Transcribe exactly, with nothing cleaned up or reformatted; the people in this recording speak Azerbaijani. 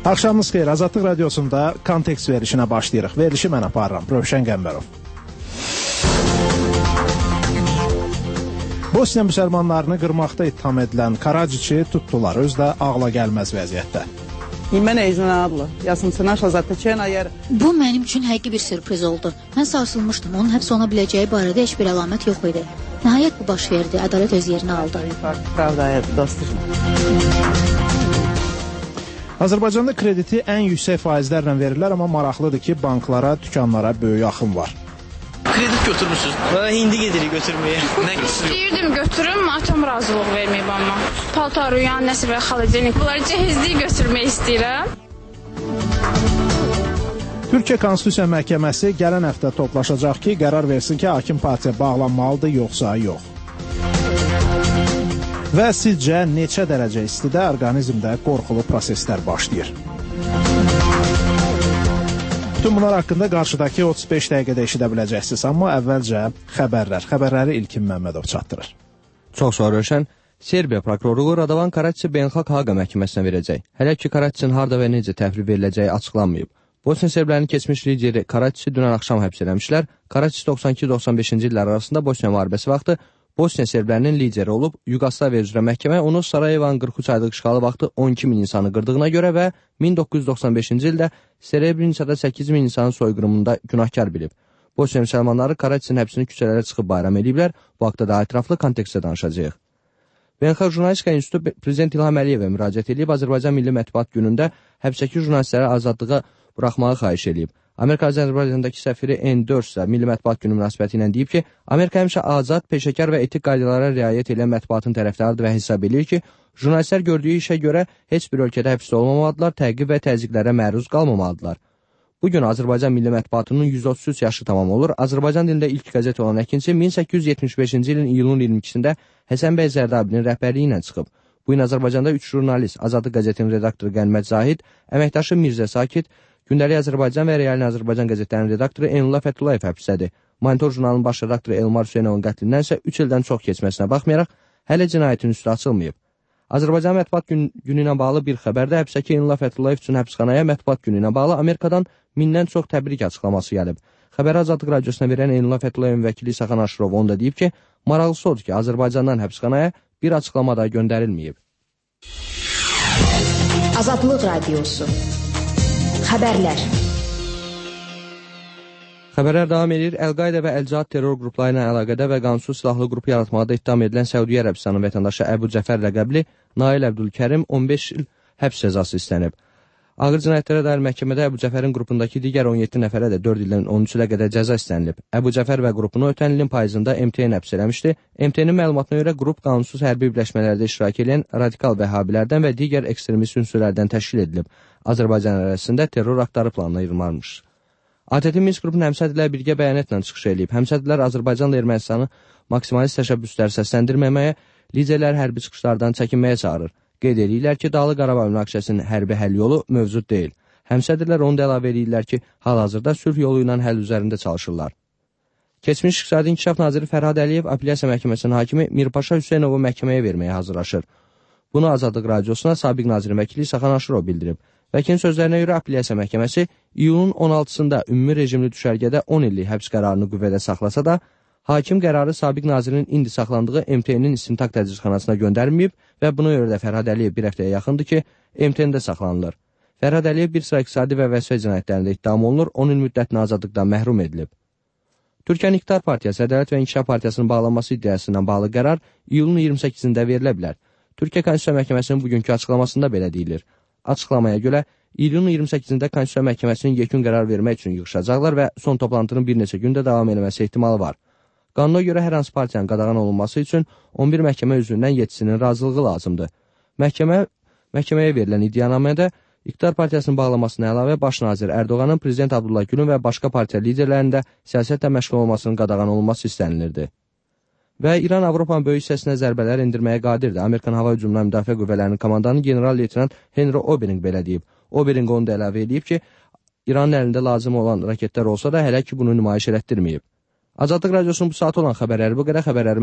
Axşamınız xeyir, Azadlıq Radiosunda kontekst verilişinə başlayırıq. Verilişi mən aparıram, Rövşən Qəmbərov. Bosniya müsəlmanlarını qırmaqda ittiham edilən Karadziçi tutdular, özü də ağla gəlməz vəziyyətdə. Bu mənim üçün həqiqi bir sürpriz oldu. Mən sarsılmışdım, onun həbs oluna biləcəyi barədə heç bir əlamət yox idi. Nəhayət bu baş verdi, ədalət öz yerini aldı. Azərbaycanda krediti ən yüksək faizlərlə verirlər, amma maraqlıdır ki, banklara, dükanlara böyük axın var. Kredit götürmüşsünüz. Hindi gedirik götürməyə. Nə götürürsünüz? İstəyirdim götürüm, atam razılıq verməyib amma. Paltar, uyan, nəsə belə xalacenik. Bunları cəhizliyi götürmək istəyirəm. Türkiyə Konstitusiya Məhkəməsi gələn həftə toplaşacaq ki, qərar versin ki, hakim partiya bağlanmalıdır, yoxsa yox. Və sizcə neçə dərəcə istidə orqanizmdə qorxulu proseslər başlayır? Bütün bunlar haqqında qarşıdakı otuz beş dəqiqədə eşidə biləcəksiniz, amma əvvəlcə xəbərlər. Xəbərləri İlkin Məmmədov çatdırır. Çox sağ Rövşən. Serbiya prokuroru Radovan Karadziçi Beynəlxalq Haqa məhkəməsinə verəcək. Hələ ki, Karadziçinin harda və necə təhvil veriləcəyi açıqlanmayıb. Bosniya serblərinin keçmiş lideri Karadziçi dünən axşam həbs eləmişlər. Karadziçi doxsan iki doxsan beşinci illər arasında Bosniya müharibəsi vaxtı Bosniya serblərinin lideri olub. Yugoslaviya üzrə məhkəmə onu Sarayevanın qırx üç aylıq işğalı vaxtı on iki min insanı qırdığına görə və min doqquz yüz doxsan beşinci ildə Srebrenicada səkkiz min insanın soyqırımında günahkar bilib. Bosniya müsəlmanları Karadziçinin həbsini küçələrə çıxıb bayram ediblər. Bu haqda daha ətraflı kontekstdə danışacağıq. Beynəlxalq Jurnalistika İnstitutu Prezident İlham Əliyevə müraciət edib Azərbaycan Milli Mətbuat Günündə həbsdəki jurnalistləri azadlığa buraxmağı xahiş edib. Amerika Azərbaycandakı səfiri N dörd isə Milli Mətbuat Günü münasibəti ilə deyib ki, Amerika həmişə azad, peşəkar və etik qaydalara riayət edən mətbuatın tərəfdarıdır və hesab edir ki, jurnalistlər gördüyü işə görə heç bir ölkədə həbsdə olmamalıdırlar, təqib və təzyiqlərə məruz qalmamalıdırlar. Bugün Azərbaycan Milli Mətbuatının yüz otuz üç yaşı tamam olur. Azərbaycan dilində ilk qəzet olan Əkinçi min səkkiz yüz yetmiş beşinci ilin iyulun iyirmi ikisində Həsən bəy Zərdabinin rəhbərliyi ilə çıxıb. Bu gün Azərbaycanda üç jurnalist, Azadlıq qəzetinin redaktoru Qənimət Zahid, əməkdaşı Mirzə Sakit, Gündəlik Azərbaycan və Realin Azərbaycan qəzetlərinin redaktoru Eynullah Fəthullayev həbsdədir. Monitor jurnalının baş redaktoru Elmar Hüseynovun qətlindən isə üç ildən çox keçməsinə baxmayaraq, hələ cinayətin üstü açılmayıb. Azərbaycan Mətbuat Günü ilə bağlı bir xəbərdə həbsdəki Eynullah Fəthullayev üçün həbsxanaya Mətbuat Günü ilə bağlı Amerikadan mindən çox təbrik açıqlaması gəlib. Xəbəri Azadlıq Radiosuna verən Eynullah Fətullayevin vəkili Saxan Aşırov onu da deyib ki, maraqlısı odur ki, Azərbaycandan həbsxanaya bir açıqlama da göndərilməyib. Azadlıq Radiosu Xəbərlər. Xəbərlər davam edir. Əl-Qayda və Əl-Cihad terror qrupları ilə əlaqədə və qanunsuz silahlı qrup yaratmaqda ittiham edilən Səudiyyə Ərəbistanının vətəndaşı Əbu Cəfər rəqəbli Nail Əbdülkərim on beş il həbs cəzası istənib. Ağır cinayətlərə dair məhkəmədə Əbu Cəfərin qrupundakı digər on yeddi nəfərə də dörd ildən on üç ilə qədər cəza istənilib. Əbu Cəfər və qrupunu ötən ilin payızında M T N həbs eləmişdi. M T N'in məlumatına görə qrup qanunsuz hərbi birləşmələrdə iştirak edən radikal vəhhabilərdən və digər ekstremist ünsürlərdən təşkil edilib. Azərbaycan ərazisində terror aktları planlayırlarmış. A T T Minsk qrupun həmsədilər birgə bəyanatla çıxış edib. Həmsədilər Azərbaycanla Ermənistanı maksimalist təşəbbüslər səsləndirməməyə, liderlər hərbi çıxışlardan çəkinməyə çağırır. Qeyd edirlər ki, Dağlıq Qarabağ münaqişəsinin hərbi həll yolu mövcud deyil. Həmsədilər onu da əlavə edirlər ki, hal-hazırda sülh yolu ilə həll üzərində çalışırlar. Keçmiş İqtisadi İnkişaf Naziri Fərhad Əliyev Apellyasiya Məhkəməsinin hakimi Mirpaşa Hüseynovu məhkəməyə verməyə hazırlaşır. Bunu Azadlıq Radiosuna sabiq nazirin vəkili Saxan Aşırov bildirib. Vəkilin sözlərinə görə Apellyasiya Məhkəməsi iyulun on altısında ümumi rejimli düşərgədə on illik həbs qərarını qüvvədə saxlasa da, hakim qərarı sabiq nazirin indi saxlandığı M T N'in istintaq tədqiqatxanasına göndərməyib və buna görə də Fərhad Əliyev bir həftəyə yaxındır ki, M T N'də saxlanılır. Fərhad Əliyev bir sıra iqtisadi və vəzifə cinayətlərində ittiham olunur, on il müddətinə azadlıqdan məhrum edilib. Türkiyənin İqtidar Partiyası, Ədalət və İnkişaf Partiyasının bağlanması iddiasından bağlı qərar iyulun iyirmi səkkizində verilə bilər. Türkiyə Konstitusiya Məhkəməsinin bugünkü açıqlamasında belə deyilir. Açıqlamaya görə, iyulun iyirmi səkkizində Konstitusiya Məhkəməsinin yekun qərar vermək üçün yığışacaqlar və son toplantının bir neçə gündə davam eləməsi ehtimalı var. Qanuna görə hər hansı partiyanın qadağan olunması üçün on bir məhkəmə üzvündən yeddisinin razılığı lazımdır. Məhkəmə, məhkəməyə verilən iddianamədə İqtidar Partiyasının bağlamasına əlavə Baş nazir Ərdoğanın Prezident Abdullah Gülün və başqa partiya liderlərində siyasətlə məşğul olmasının qadağan olunması istənilirdi. Və İran Avropanın böyük hissəsinə zərbələr endirməyə qadirdir. Amerikan hava hücumundan müdafiə qüvvələrinin komandanı general-leytenant Henry Obering belə deyib. Obering onu da əlavə edib ki, İranın əlində lazım olan raketlər olsa da hələ ki bunu nümayiş elətdirməyib. Azadlıq Radiosunun bu saat olan xəbərləri bu qədər. Xəbərləri